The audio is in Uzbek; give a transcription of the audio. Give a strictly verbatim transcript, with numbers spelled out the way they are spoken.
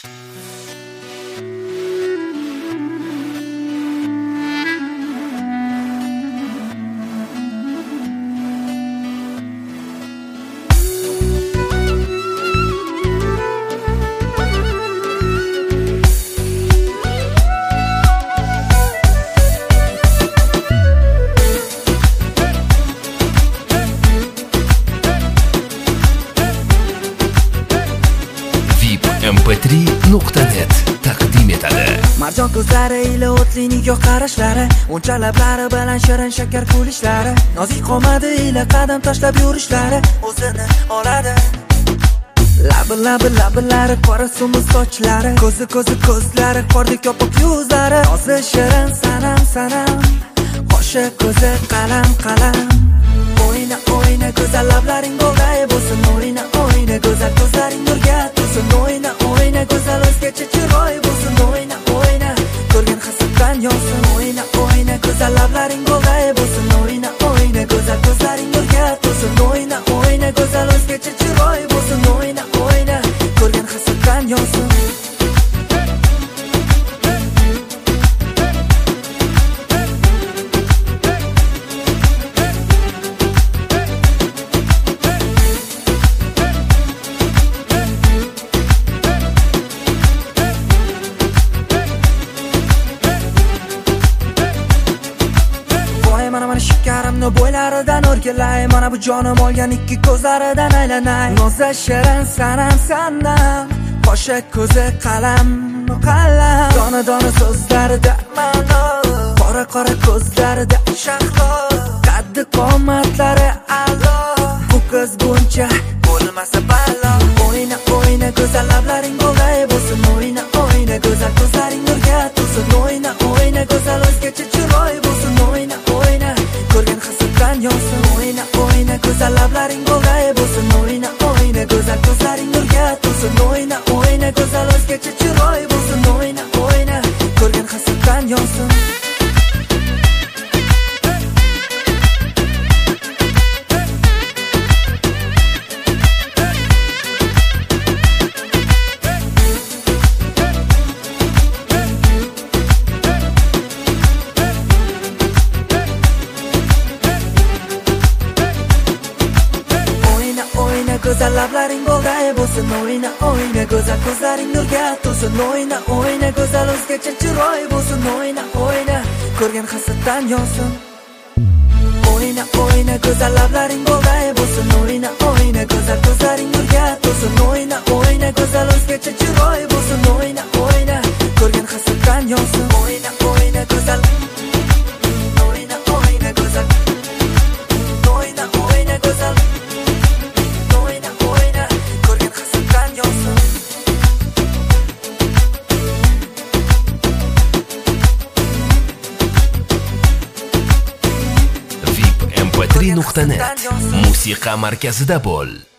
em p tri nuqta net taqdim etadi. Marjon ko'zlari ila o'tli nigoh qarashlari, o'ncha lablari bilan shirin shakar kulishlari, nozik qomadi ila qadam tashlab yurishlari o'zini oladi. Labi labi lablari qora sumuz sochlari, ko'zi ko'zi ko'zlari qordek yopiq yuzlari, ozi shirin sanam sanam, qoshi ko'zi qalam qalam. O'yna o'yna go'zal lablaring bo'lg'ay bo'lsin, o'yna o'yna go'zal ko'zlaring nurga to'lsin, o'yna o'yna go'zal o'zgacha chiroy bo'lsin, o'yna o'yna ko'rgan hasaddan yonsin, o'yna o'yna go'zal lablaring bo'lg'ay bo'lsin, o'yna o'yna go'zal ko'zlaring nurga to'lsin, o'yna o'yna go'zal o'zgacha chiroy bo'lsin, o'yna o'yna ko'rgan hasaddan yonsin. Mana mana shikarimni bo'ylaridan o'rgilay, mana bu jonim olgan ikki ko'zlaridan aylanay. Noza shirin sanam sanam, qoshi ko'zi qalam qalam, dona dona so'zlarida ma'no, qora qora ko'zlarida shahlo, qaddi qomatlari a'lo, bu qiz buncha bo'lmasa balo. O'yna o'yna go'zal lablaring bo'lg'ay bo'lsin, o'yna o'yna go'zal ko'zlaring nurga to'lsin, o'yna o'yna go'zal o'zgacha chiroy bo'lsin, o'yna o'yna ko'rgan hasaddan yonsin, o'yna o'yna go'zal lablaring bo'lg'ay bo'lsin, o'yna o'yna go'zal ko'zlaring nurga to'lsin, o'yna o'yna go'zal o'zgacha chiroy bo'lsin, o'yna o'yna ko'rgan hasaddan yonsin. Go'zal lablaring bo'lg'ay bo'lsin, o'yna o'yna go'zal ko'zlaring nurga to'lsin, o'yna o'yna go'zal o'zgacha chiroy bo'lsin, o'yna o'yna ko'rgan hasaddan yonsin. O'yna o'yna go'zal lablaring bo'lg'ay bo'lsin, o'yna o'yna go'zal ko'zlaring nurga to'lsin, o'yna o'yna go'zal o'zgacha chiroy bo'lsin, o'yna o'yna ko'rgan hasaddan yonsin. O'yna o'yna go'zal, o'yna o'yna go'zal, o'yna o'yna go'zal, vip em p tri nuqta net musiqa markazida bo'l.